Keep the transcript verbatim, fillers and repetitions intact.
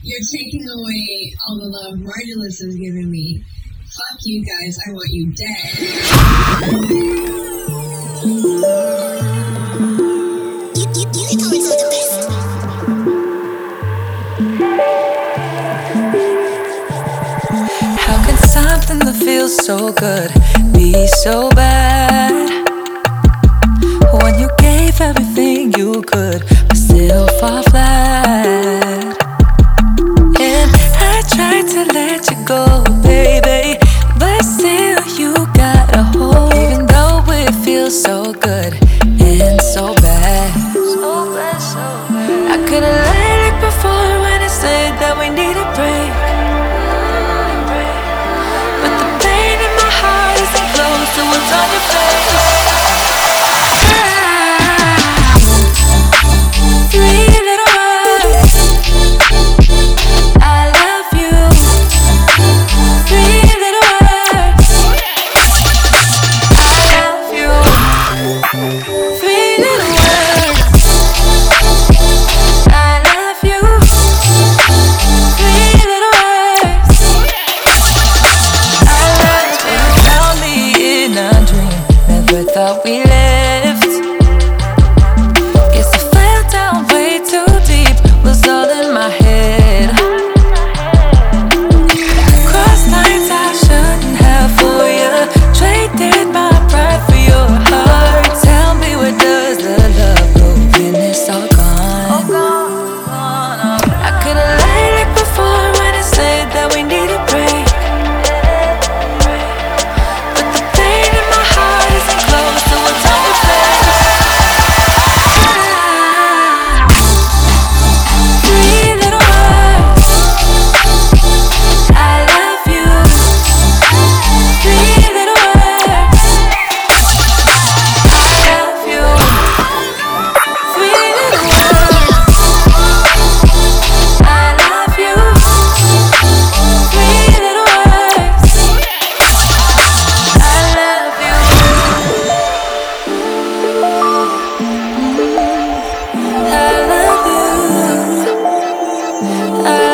You're taking away all the love Margulis has given me. Fuck you guys, I want you dead. How can something that feels so good be so bad? When you gave everything you could, but still fall flat. And I tried to let you go, baby, but still you got a hold. Even though it feels so good and so bad, so bad, so bad. I could've lied like before when I said that we need a break. But the pain in my heart isn't close to what's on your face. Three little words, I love you. Three little words, I love you. Three little words, I love you. Three little words, I love you. Found me in a dream, never thought we left. Guess I fell down way too deep, was all in my head. Crossed lines I shouldn't have for you, traded my pride for your heart. Tell me, where does the love go when it's all gone? I could've lied like before when I said that we need a break. But the pain in my heart isn't close to what's on your face. Three little words, I love you. Three little words, I love you. Three little words, I love you. Three little words, I love you. I love you. I